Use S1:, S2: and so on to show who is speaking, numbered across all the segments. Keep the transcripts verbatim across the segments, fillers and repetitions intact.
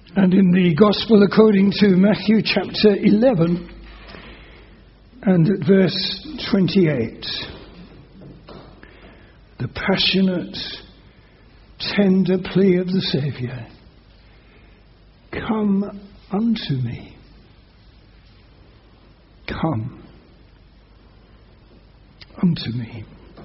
S1: And in the Gospel according to Matthew chapter eleven and at verse twenty-eight, the passionate, tender plea of the Saviour, "Come unto me. Come unto me."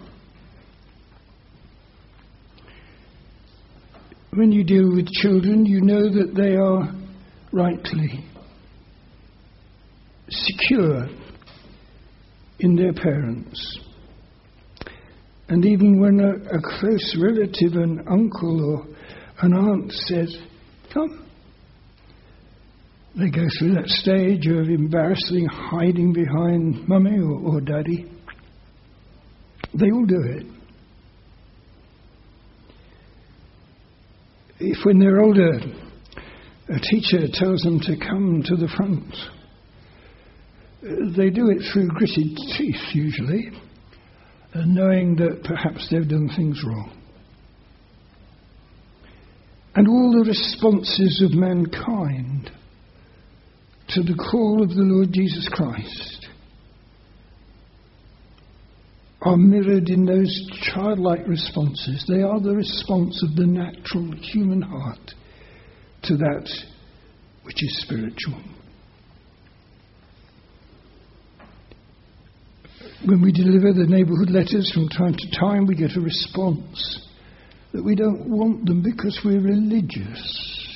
S1: When you deal with children, you know that they are rightly secure in their parents. And even when a, a close relative, an uncle or an aunt says, "Come," they go through that stage of embarrassing hiding behind mummy or, or daddy. They all do it. If when they're older, a teacher tells them to come to the front, they do it through gritted teeth usually, knowing that perhaps they've done things wrong. And all the responses of mankind to the call of the Lord Jesus Christ are mirrored in those childlike responses. They are the response of the natural human heart to that which is spiritual. When we deliver the neighbourhood letters from time to time, we get a response that we don't want them because we're religious.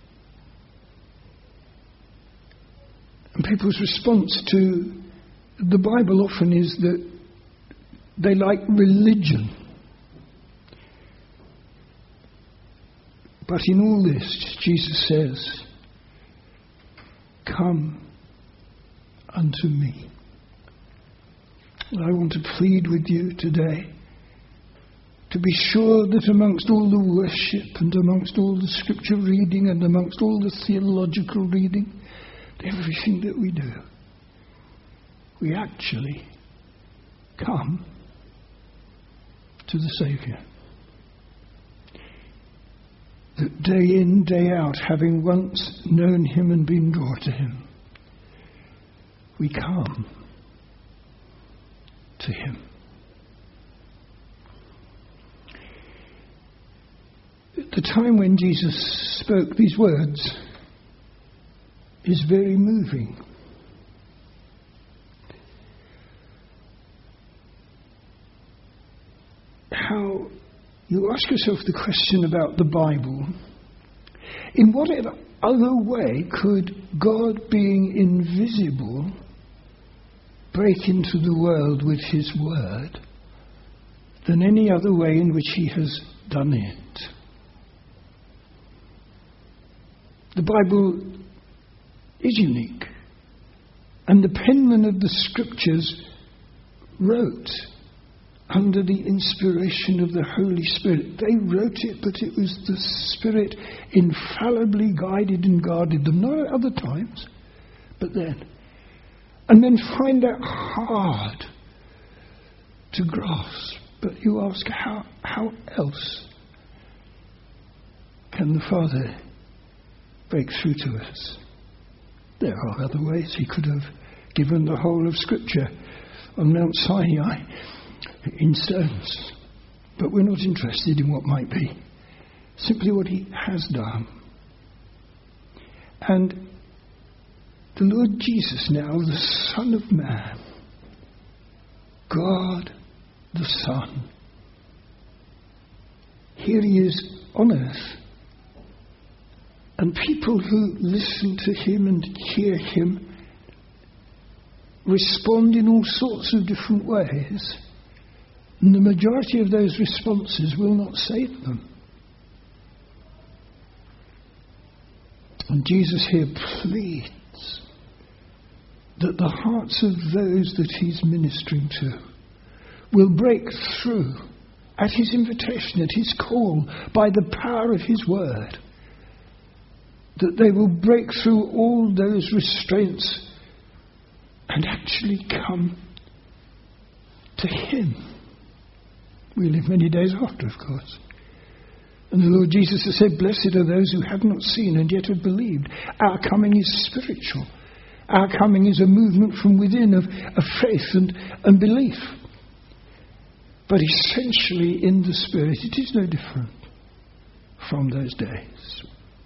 S1: And people's response to the Bible often is that they like religion. But in all this, Jesus says, "Come unto me." And I want to plead with you today to be sure that amongst all the worship and amongst all the scripture reading and amongst all the theological reading, everything that we do, we actually come to the Saviour. That day in, day out, having once known him and been drawn to him, we come to him. At the time when Jesus spoke these words is very moving. How you ask yourself the question about the Bible. In whatever other way could God, being invisible, break into the world with his word than any other way in which he has done it? The Bible is unique, and the penman of the scriptures wrote under the inspiration of the Holy Spirit. They wrote it, but it was the Spirit infallibly guided and guarded them, not at other times, but then. And then find that hard to grasp. But you ask, how, how else can the Father break through to us? There are other ways. He could have given the whole of Scripture on Mount Sinai in stones. But we're not interested in what might be. Simply what he has done. And the Lord Jesus now, the Son of Man, God the Son, here he is on earth. And people who listen to him and hear him respond in all sorts of different ways. And the majority of those responses will not save them. And Jesus here pleads that the hearts of those that he's ministering to will break through at his invitation, at his call, by the power of his word. That they will break through all those restraints and actually come to him. We live many days after, of course. And the Lord Jesus has said, blessed are those who have not seen and yet have believed. Our coming is spiritual. Our coming is a movement from within of, of faith and, and belief. But essentially in the Spirit, it is no different from those days.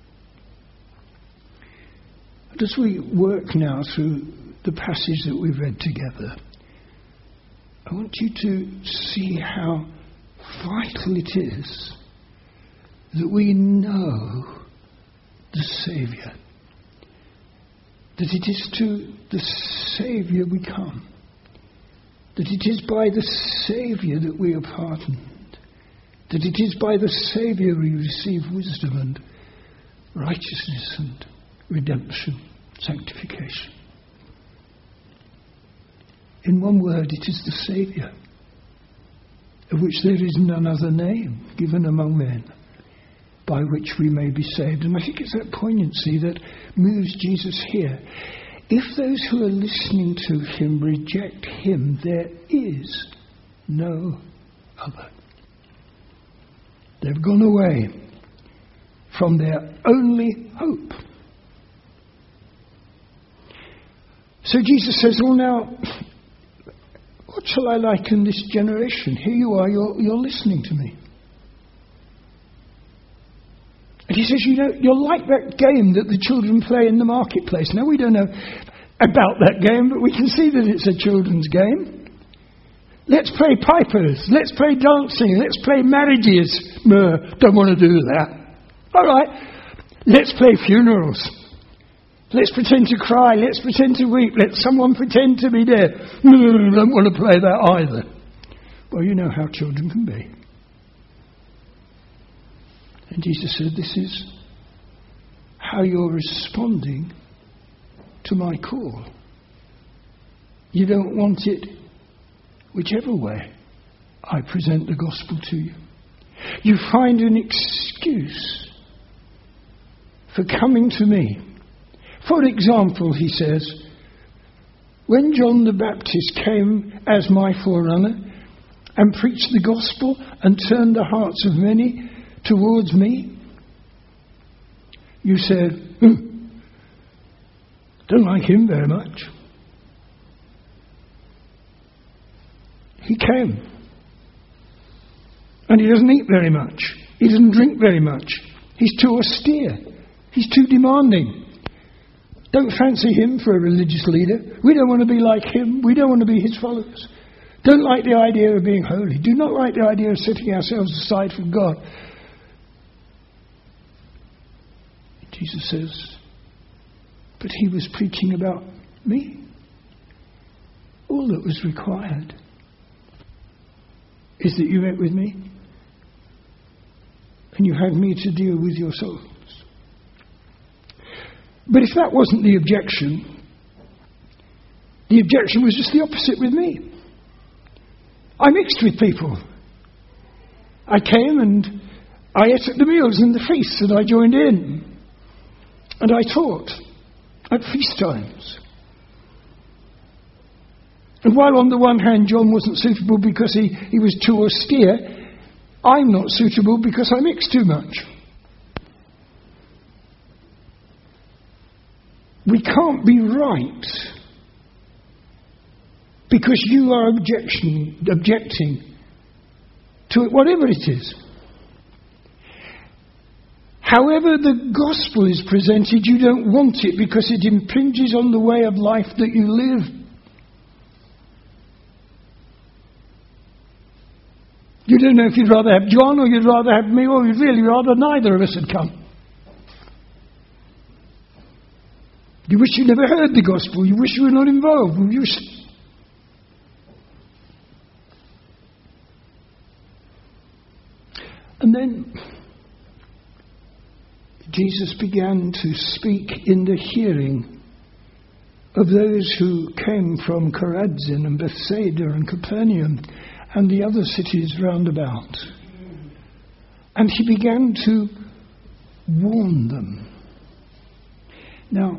S1: And as we work now through the passage that we've read together, I want you to see how vital it is that we know the Saviour. That it is to the Saviour we come. That it is by the Saviour that we are pardoned. That it is by the Saviour we receive wisdom and righteousness and redemption, sanctification. In one word, it is the Saviour, of which there is none other name given among men by which we may be saved. And I think it's that poignancy that moves Jesus here. If those who are listening to him reject him, there is no other. They've gone away from their only hope. So Jesus says, well now, what shall I liken this generation? Here you are, you're, you're listening to me. And he says, you know, you're like that game that the children play in the marketplace. Now, we don't know about that game, but we can see that it's a children's game. Let's play pipers. Let's play dancing. Let's play marriages. No, don't want to do that. All right. Let's play funerals. Let's pretend to cry. Let's pretend to weep. Let someone pretend to be dead. No, don't want to play that either. Well, you know how children can be. And Jesus said, this is how you're responding to my call. You don't want it whichever way I present the gospel to you. You find an excuse for coming to me. For example, he says, when John the Baptist came as my forerunner and preached the gospel and turned the hearts of many towards me, you said, hmm, don't like him very much. He came. And he doesn't eat very much. He doesn't drink very much. He's too austere. He's too demanding. Don't fancy him for a religious leader. We don't want to be like him. We don't want to be his followers. Don't like the idea of being holy. Do not like the idea of setting ourselves aside for God. Jesus says, but he was preaching about me. All that was required is that you met with me and you had me to deal with your souls. But if that wasn't the objection, the objection was just the opposite with me. I mixed with people. I came and I ate at the meals and the feasts and I joined in. And I taught at feast times. And while on the one hand John wasn't suitable because he, he was too austere, I'm not suitable because I mix too much. We can't be right because you are objection, objecting to it, whatever it is. However the gospel is presented, you don't want it because it impinges on the way of life that you live. You don't know if you'd rather have John or you'd rather have me or you'd really rather neither of us had come. You wish you never heard the gospel. You wish you were not involved. You wish... And then Jesus began to speak in the hearing of those who came from Chorazin and Bethsaida and Capernaum and the other cities round about. And he began to warn them. Now,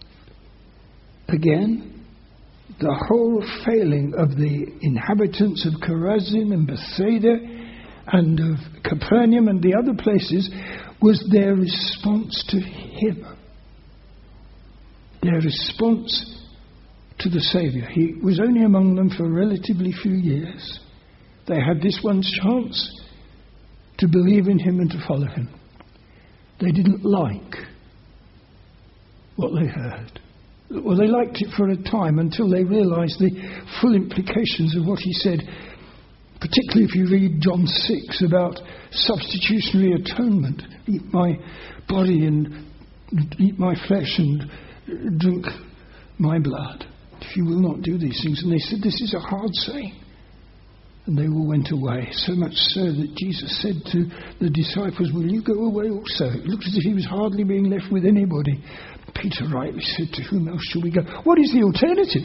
S1: again, the whole failing of the inhabitants of Chorazin and Bethsaida and of Capernaum and the other places was their response to him. Their response to the Saviour. He was only among them for a relatively few years. They had this one chance to believe in him and to follow him. They didn't like what they heard. Well, they liked it for a time until they realised the full implications of what he said, particularly if you read John six about substitutionary atonement. Eat my body and eat my flesh and drink my blood, if you will not do these things. And they said, this is a hard saying. And they all went away, so much so that Jesus said to the disciples, will you go away also? It looked as if he was hardly being left with anybody. Peter rightly said, to whom else shall we go? What is the alternative?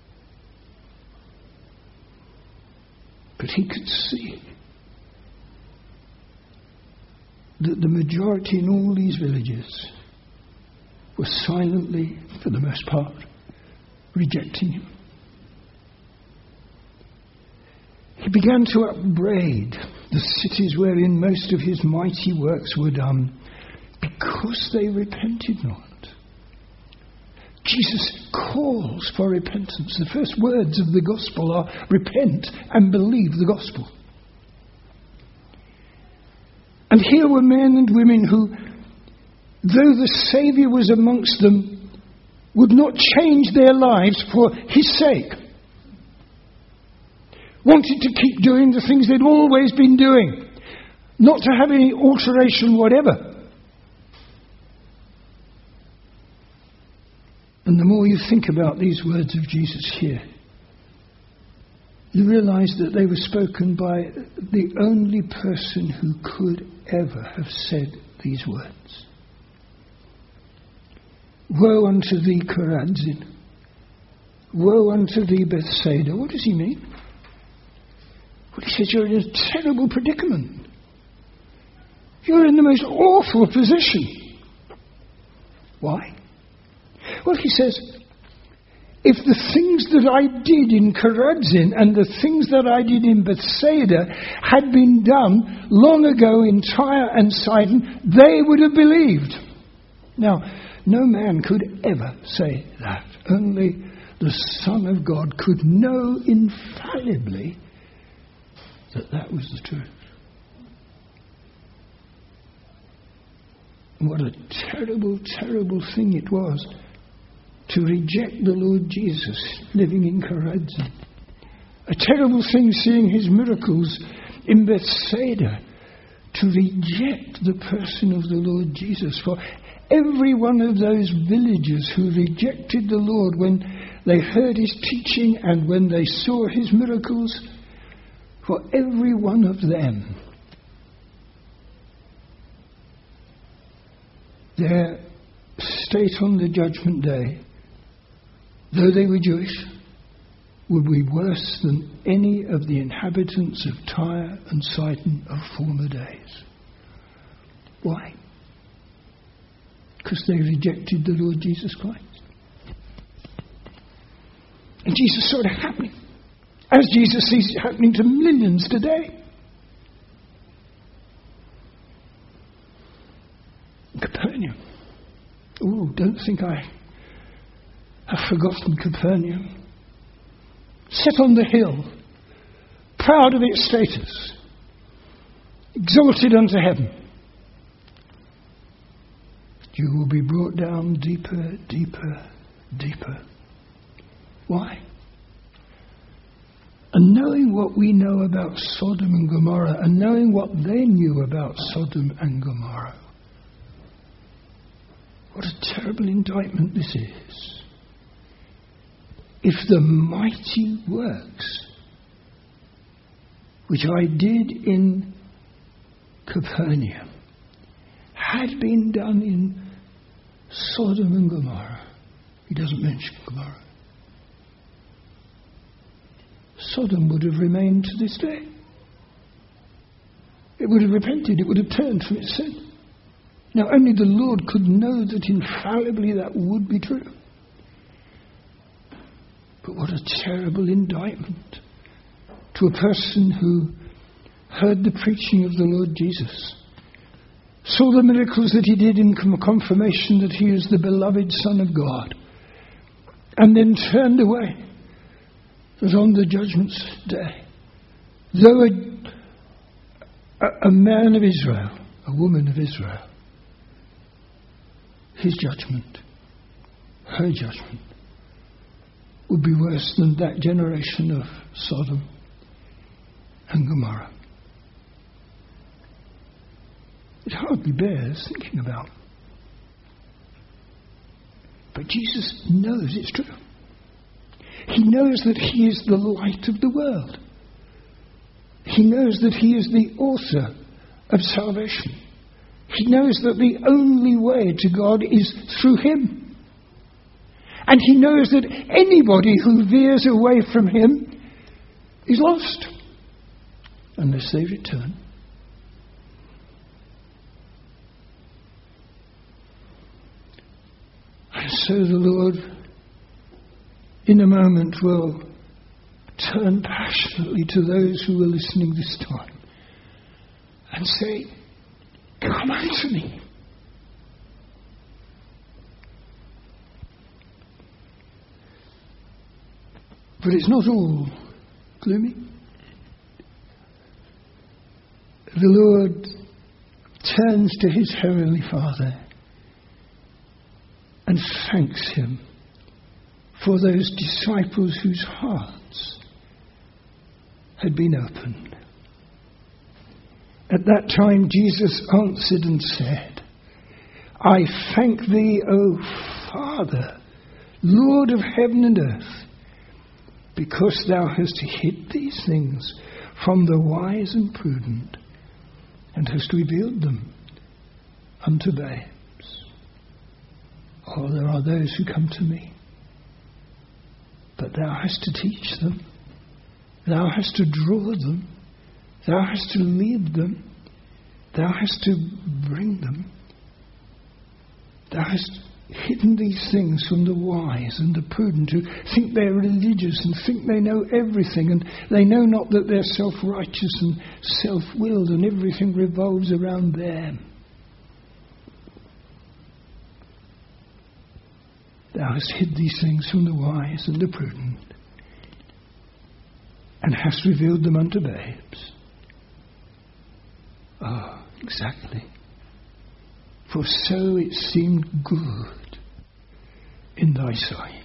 S1: But he could see that the majority in all these villages were silently, for the most part, rejecting him. He began to upbraid the cities wherein most of his mighty works were done, because they repented not. Jesus calls for repentance. The first words of the gospel are repent and believe the gospel. And here were men and women who, though the Saviour was amongst them, would not change their lives for his sake. Wanted to keep doing the things they'd always been doing, not to have any alteration whatever. And the more you think about these words of Jesus here, you realize that they were spoken by the only person who could ever have said these words. Woe unto thee, Chorazin! Woe unto thee, Bethsaida! What does he mean? Well, he says you're in a terrible predicament. You're in the most awful position. Why? Well, he says, if the things that I did in Chorazin and the things that I did in Bethsaida had been done long ago in Tyre and Sidon, they would have believed. Now, no man could ever say that. Only the Son of God could know infallibly that that was the truth. What a terrible, terrible thing it was to reject the Lord Jesus living in Chorazin. A terrible thing seeing his miracles in Bethsaida, to reject the person of the Lord Jesus. For every one of those villagers who rejected the Lord when they heard his teaching and when they saw his miracles, for every one of them, their state on the judgment day, though they were Jewish, would be worse than any of the inhabitants of Tyre and Sidon of former days. Why? Because they rejected the Lord Jesus Christ. And Jesus saw it happening, as Jesus sees it happening to millions today. Capernaum. Oh, don't think I have forgotten Capernaum. Set on the hill, proud of its status, exalted unto heaven. You will be brought down deeper, deeper, deeper. Why? And knowing what we know about Sodom and Gomorrah, and knowing what they knew about Sodom and Gomorrah, what a terrible indictment this is. If the mighty works which I did in Capernaum had been done in Sodom and Gomorrah, he doesn't mention Gomorrah, Sodom would have remained to this day. It would have repented, it would have turned from its sin. Now, only the Lord could know that infallibly that would be true. But what a terrible indictment to a person who heard the preaching of the Lord Jesus, saw the miracles that he did in confirmation that he is the beloved Son of God, and then turned away, that on the judgment day, though a, a, a man of Israel, a woman of Israel, his judgment, her judgment, would be worse than that generation of Sodom and Gomorrah. It hardly bears thinking about. But Jesus knows it's true. He knows that he is the light of the world. He knows that he is the author of salvation. He knows that the only way to God is through him. And he knows that anybody who veers away from him is lost unless they return. And so the Lord, in a moment, will turn passionately to those who are listening this time and say, "Come unto me." But it's not all gloomy. The Lord turns to his heavenly Father and thanks him for those disciples whose hearts had been opened. At that time Jesus answered and said, "I thank thee, O Father, Lord of heaven and earth, because thou hast hid these things from the wise and prudent, and hast revealed them unto babes. Oh, there are those who come to me, but thou hast to teach them, thou hast to draw them, thou hast to lead them, thou hast to bring them. Thou hast hidden these things from the wise and the prudent, who think they're religious and think they know everything, and they know not that they're self-righteous and self-willed, and everything revolves around them. Thou hast hid these things from the wise and the prudent, and hast revealed them unto babes." Ah, oh, exactly. For so it seemed good in thy sight.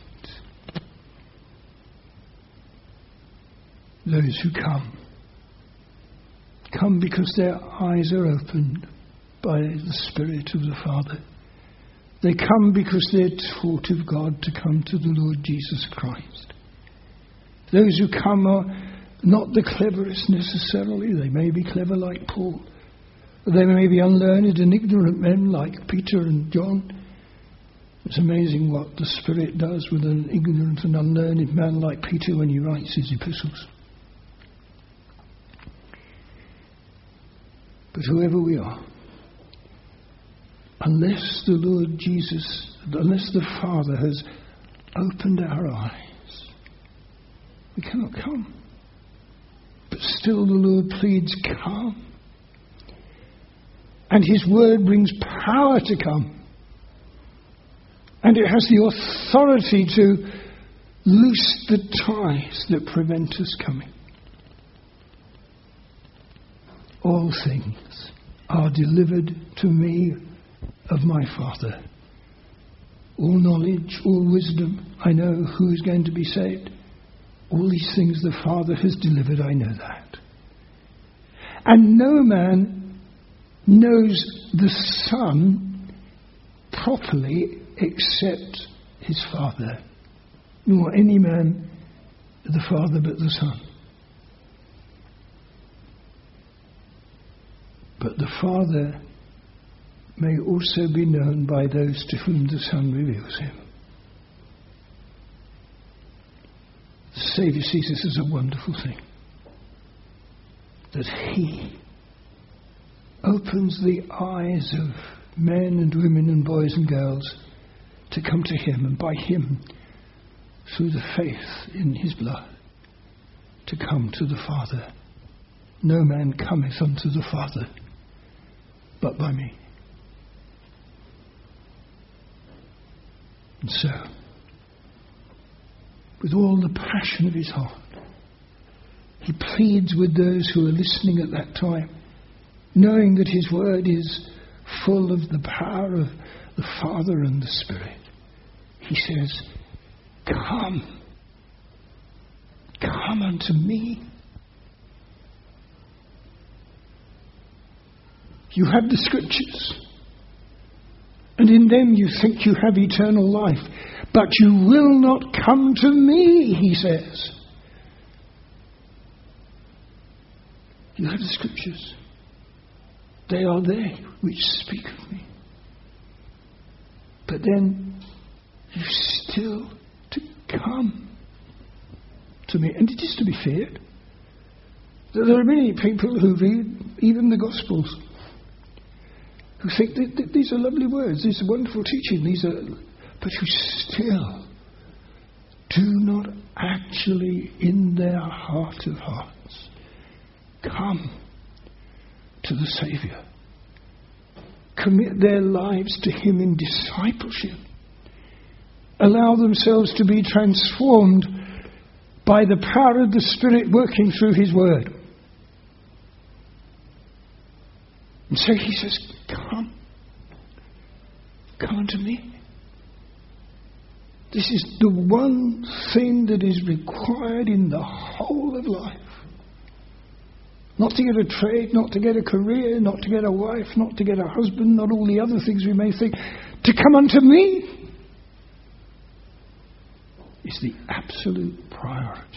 S1: Those who come, come because their eyes are opened by the Spirit of the Father. They come because they're taught of God to come to the Lord Jesus Christ. Those who come are not the cleverest necessarily. They may be clever like Paul. They may be unlearned and ignorant men like Peter and John. It's amazing what the Spirit does with an ignorant and unlearned man like Peter when he writes his epistles. But whoever we are, unless the Lord Jesus, unless the Father has opened our eyes, we cannot come. But still the Lord pleads, "Come." And his word brings power to come. And it has the authority to loose the ties that prevent us coming. All things are delivered to me of my Father. All knowledge, all wisdom, I know who is going to be saved. All these things the Father has delivered, I know that. And no man knows the Son properly except his Father, nor any man the Father but the Son. But the Father may also be known by those to whom the Son reveals him. The Saviour sees this as a wonderful thing, that he opens the eyes of men and women and boys and girls to come to him, and by him, through the faith in his blood, to come to the Father no man cometh unto the Father but by me. And so, with all the passion of his heart, he pleads with those who are listening at that time, knowing that his word is full of the power of the Father and the Spirit. He says, come, come unto me. You have the scriptures, and in them you think you have eternal life, but you will not come to me, he says. You have the scriptures. They are they which speak of me. But then you still to come to me. And it is to be feared that there are many people who read even the Gospels who think that, that these are lovely words, these are wonderful teaching, these are, but who still do not actually in their heart of hearts come to the Saviour, commit their lives to him in discipleship, allow themselves to be transformed by the power of the Spirit working through his word. And so he says, come, come unto me. This is the one thing that is required in the whole of life. Not to get a trade, not to get a career, not to get a wife, not to get a husband, not all the other things we may think. To come unto me is the absolute priority.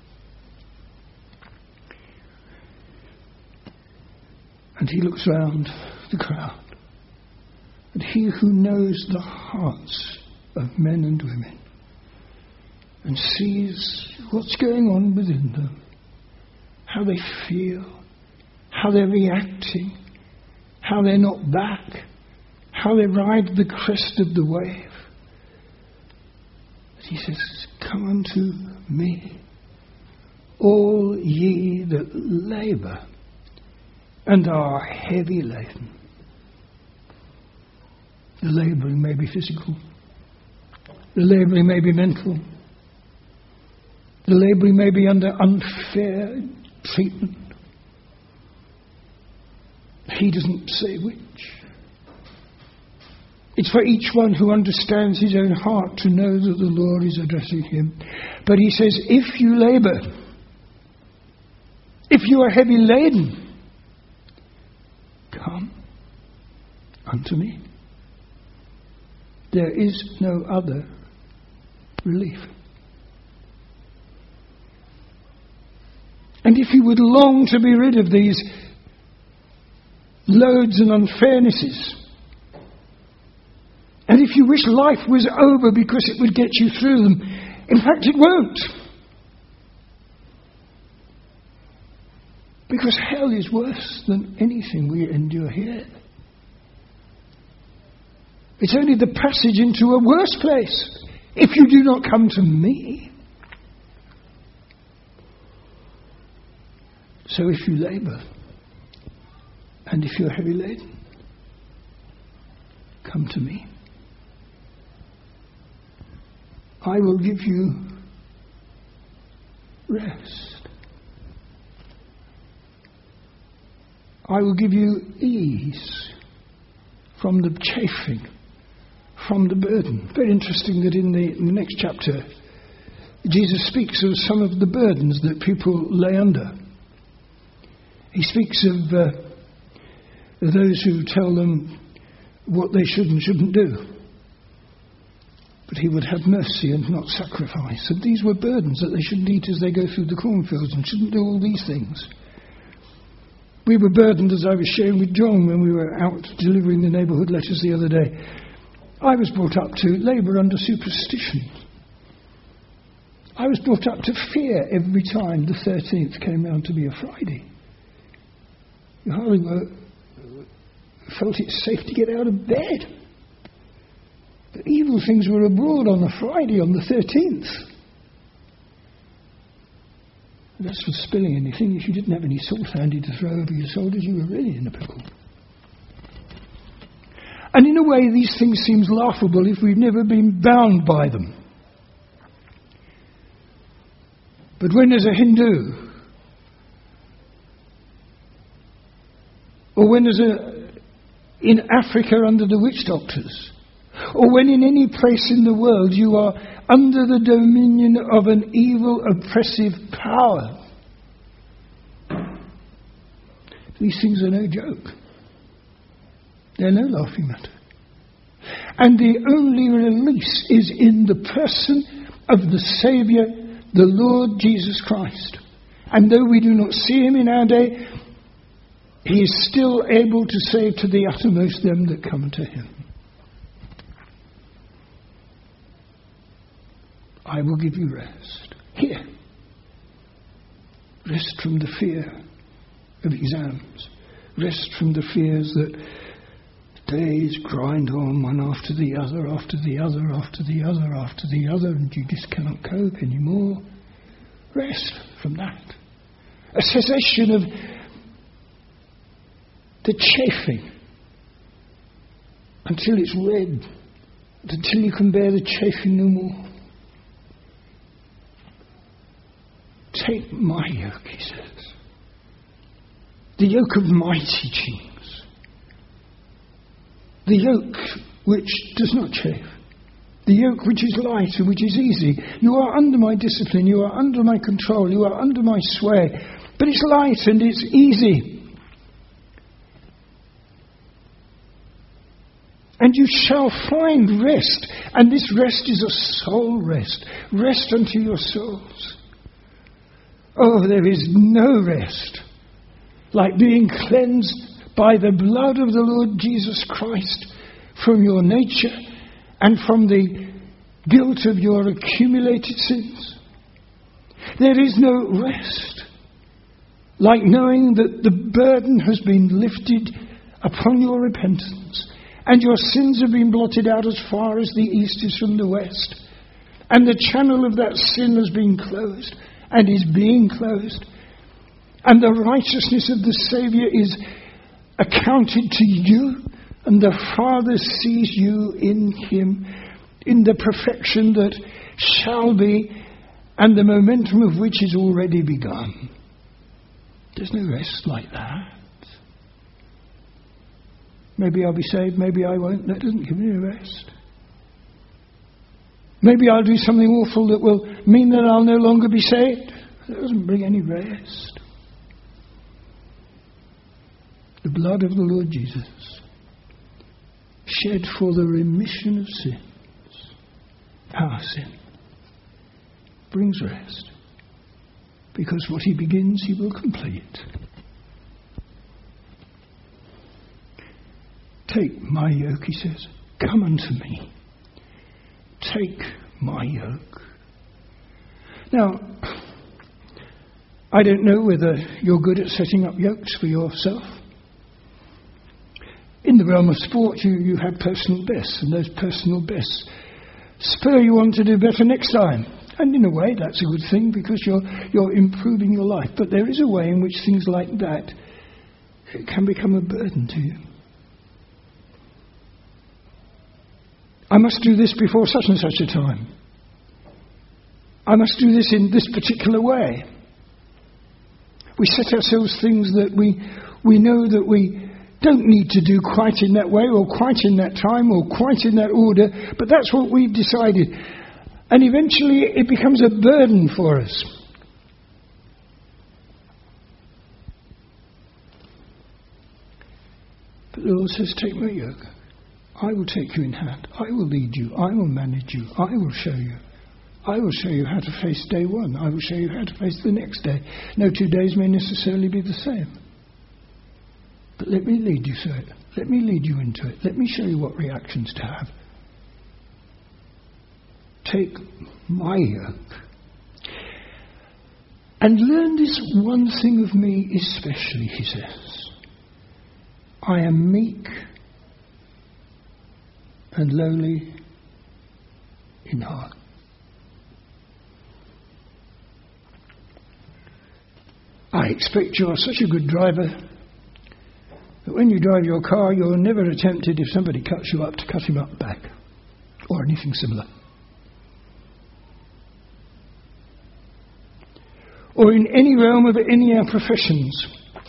S1: And he looks round the crowd, and he who knows the hearts of men and women and sees what's going on within them, how they feel, how they're reacting, how they're not back, how they ride the crest of the wave. He says, come unto me, all ye that labour and are heavy laden. The labouring may be physical. The labouring may be mental. The labouring may be under unfair treatment. He doesn't say which. It's for each one who understands his own heart to know that the Lord is addressing him. But he says, if you labour, if you are heavy laden, come unto me. There is no other relief. And if you would long to be rid of these loads and unfairnesses, and if you wish life was over because it would get you through them, in fact it won't. Because hell is worse than anything we endure here. It's only the passage into a worse place if you do not come to me. So if you labour, and if you're heavy laden, come to me. I will give you rest. I will give you ease from the chafing, from the burden. Very interesting that in the, in the next chapter, Jesus speaks of some of the burdens that people lay under. He speaks of uh, those who tell them what they should and shouldn't do. But he would have mercy and not sacrifice. And these were burdens that they shouldn't eat as they go through the cornfields and shouldn't do all these things. We were burdened, as I was sharing with John when we were out delivering the neighbourhood letters the other day. I was brought up to labour under superstition. I was brought up to fear every time the thirteenth came round to be a Friday. You hardly were, felt it safe to get out of bed. The evil things were abroad on a Friday, on the thirteenth. And as for spilling anything, if you didn't have any salt handy to throw over your shoulders, you were really in a pickle. And in a way, these things seem laughable if we've never been bound by them. But when as a Hindu, or when as a in Africa under the witch doctors, or when in any place in the world you are under the dominion of an evil, oppressive power, these things are no joke. They're no laughing matter. And the only release is in the person of the Saviour, the Lord Jesus Christ. And though we do not see him in our day, he is still able to save to the uttermost them that come to him. I will give you rest. Here. Rest from the fear of exams. Rest from the fears that days grind on one after the other, after the other, after the other, after the other, and you just cannot cope anymore. Rest from that. A cessation of the chafing until it's red, until you can bear the chafing no more. Take my yoke, he says. The yoke of my teachings. The yoke which does not chafe. The yoke which is light and which is easy. You are under my discipline. You are under my control. You are under my sway. But it's light and it's easy. And you shall find rest. And this rest is a soul rest. Rest unto your souls. Oh, there is no rest like being cleansed by the blood of the Lord Jesus Christ from your nature and from the guilt of your accumulated sins. There is no rest like knowing that the burden has been lifted upon your repentance and your sins have been blotted out as far as the east is from the west, and the channel of that sin has been closed and is being closed, and the righteousness of the Saviour is accounted to you, and the Father sees you in him, in the perfection that shall be, and the momentum of which is already begun. There's no rest like that. Maybe I'll be saved, maybe I won't. That doesn't give me a rest. Maybe I'll do something awful that will mean that I'll no longer be saved. That doesn't bring any rest. The blood of the Lord Jesus, shed for the remission of sins, our sin, brings rest. Because what he begins, he will complete. Take my yoke, he says. Come unto me. Take my yoke. Now, I don't know whether you're good at setting up yokes for yourself. In the realm of sport, you, you have personal bests, and those personal bests spur you on to do better next time. And in a way, that's a good thing because you're you're improving your life. But there is a way in which things like that can become a burden to you. I must do this before such and such a time. I must do this in this particular way. We set ourselves things that we we know that we don't need to do quite in that way or quite in that time or quite in that order, but that's what we've decided. And eventually it becomes a burden for us. But the Lord says, take my yoke. I will take you in hand. I will lead you. I will manage you. I will show you. I will show you how to face day one. I will show you how to face the next day. No two days may necessarily be the same. But let me lead you through it. Let me lead you into it. Let me show you what reactions to have. Take my yoke. And learn this one thing of me especially, he says. I am meek and lowly in heart. I expect you're such a good driver that when you drive your car, you're never tempted, if somebody cuts you up, to cut him up back or anything similar. Or in any realm of any of our professions,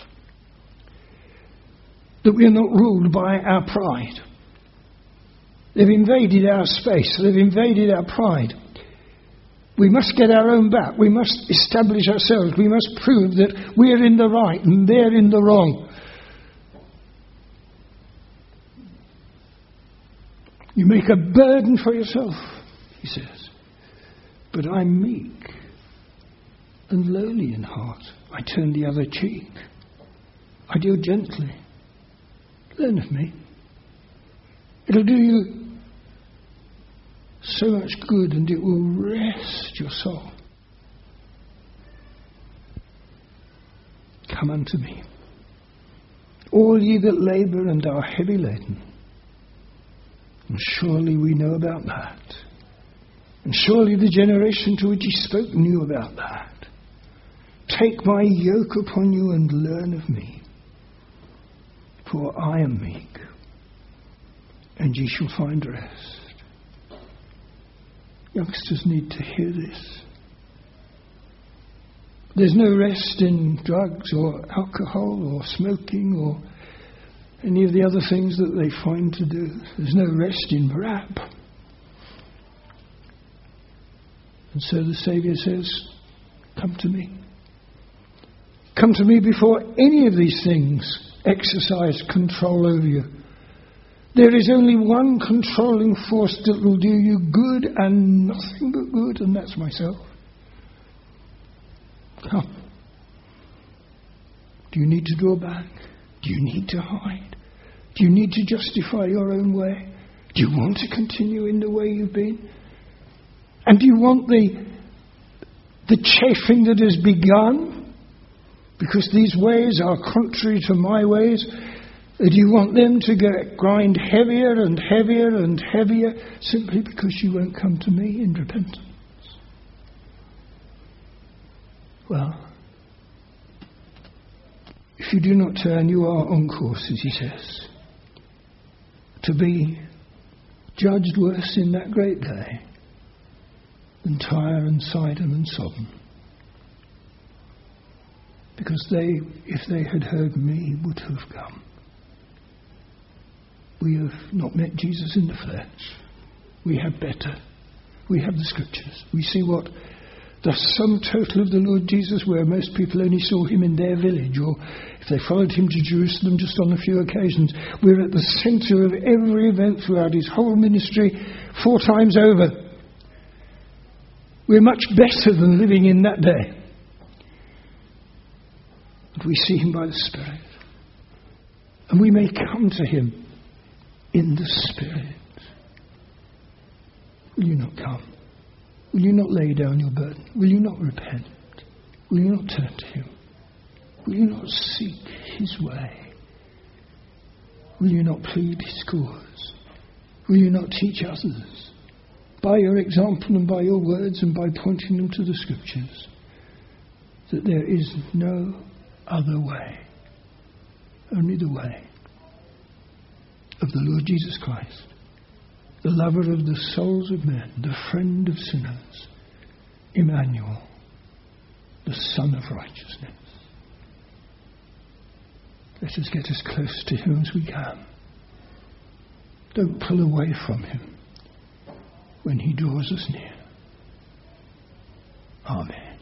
S1: that we are not ruled by our pride. They've invaded our space. They've invaded our pride. We must get our own back. We must establish ourselves. We must prove that we're in the right and they're in the wrong. You make a burden for yourself, he says. But I'm meek and lowly in heart. I turn the other cheek. I deal gently. Learn of me. It'll do you so much good, and it will rest your soul. Come unto me, all ye that labour and are heavy laden. And surely we know about that. And surely the generation to which he spoke knew about that. Take my yoke upon you and learn of me, for I am meek, and ye shall find rest. Youngsters need to hear this. There's no rest in drugs or alcohol or smoking or any of the other things that they find to do. There's no rest in rap. And so the Saviour says, come to me. Come to me before any of these things exercise control over you. There is only one controlling force that will do you good and nothing but good, and that's myself. Come. Do you need to draw back? Do you need to hide? Do you need to justify your own way? Do you want to continue in the way you've been? And do you want the, the chafing that has begun? Because these ways are contrary to my ways. Do you want them to get grind heavier and heavier and heavier simply because you won't come to me in repentance? Well, if you do not turn, you are on course, as he says, to be judged worse in that great day than Tyre and Sidon and Sodom. Because they, if they had heard me, would have come. We have not met Jesus in the flesh. We have better. We have the scriptures. We see what the sum total of the Lord Jesus were. Most people only saw him in their village, or if they followed him to Jerusalem just on a few occasions. We're at the centre of every event throughout his whole ministry, four times over. We're much better than living in that day. And we see him by the Spirit. And we may come to him in the Spirit. Will you not come? Will you not lay down your burden? Will you not repent? Will you not turn to him? Will you not seek his way? Will you not plead his cause? Will you not teach others by your example and by your words and by pointing them to the scriptures that there is no other way, only the way of the Lord Jesus Christ, the lover of the souls of men, the friend of sinners, Emmanuel, the Son of righteousness. Let us get as close to him as we can. Don't pull away from him when he draws us near. Amen.